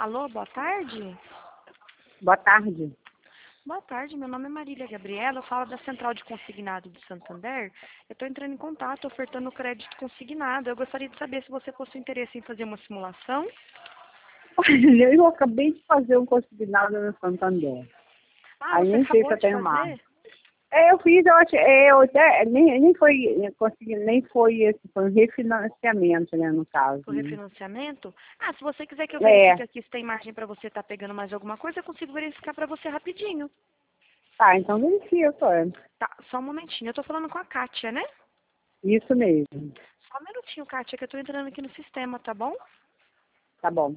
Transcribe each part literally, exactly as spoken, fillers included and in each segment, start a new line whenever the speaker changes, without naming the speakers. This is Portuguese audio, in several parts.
Alô, boa tarde.
Boa tarde.
Boa tarde, meu nome é Marília Gabriela, eu falo da Central de Consignado de Santander. Eu estou entrando em contato ofertando crédito consignado. Eu gostaria de saber se você possui interesse em fazer uma simulação.
Olha, eu acabei de fazer um consignado no Santander.
Ah,
Aí
você
nem sei
acabou
se eu
de
tenho mais.
fazer?
É, eu fiz, eu acho, é, eu até, nem, nem foi, consegui, nem foi esse, foi um refinanciamento, né, no caso.
O
Né?
refinanciamento? Ah, se você quiser que eu
É,
verifique aqui se tem margem para você estar pegando mais alguma coisa, eu consigo verificar para você rapidinho.
tá, então verifica, é.
Tá, só um momentinho. Eu tô falando com a Kátia, né?
Isso mesmo.
Só um minutinho, Kátia, que eu tô entrando aqui no sistema, tá bom?
Tá bom.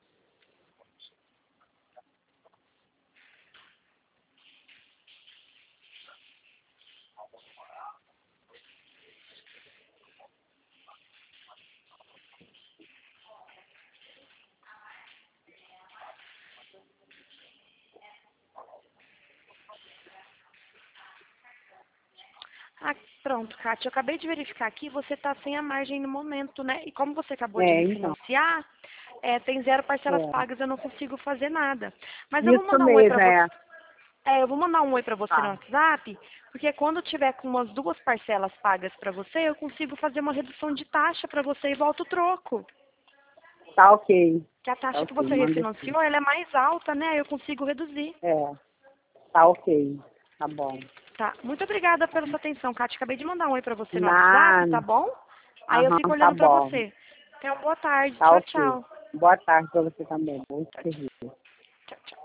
Ah, pronto, Kátia, eu acabei de verificar aqui, você está sem a margem no momento, né? E como você acabou de
É, então.
refinanciar, é, tem zero parcelas
É.
pagas, eu não consigo fazer nada. Mas eu vou
Isso
mandar um oi para
mesmo,
você.
é.
É, eu vou mandar um oi para você no
Tá.
WhatsApp, porque quando tiver com umas duas parcelas pagas para você, eu consigo fazer uma redução de taxa para você e volta o troco.
Tá ok.
Que a
Tá
taxa que
ok,
você
manda sim.
refinanciou, ela é mais alta, né? Eu consigo reduzir.
É, tá ok. Tá bom.
Tá. Muito obrigada pela sua atenção, Kátia. Acabei de mandar um oi pra você no WhatsApp, tá
Nada.
bom? Aí eu fico
Aham, tá
olhando pra
bom.
você. Tenha uma boa tarde.
Tá
Tchau,
ok.
tchau.
Boa tarde pra você também. Bom
Tchau, tchau.
serviço.
Tchau, tchau.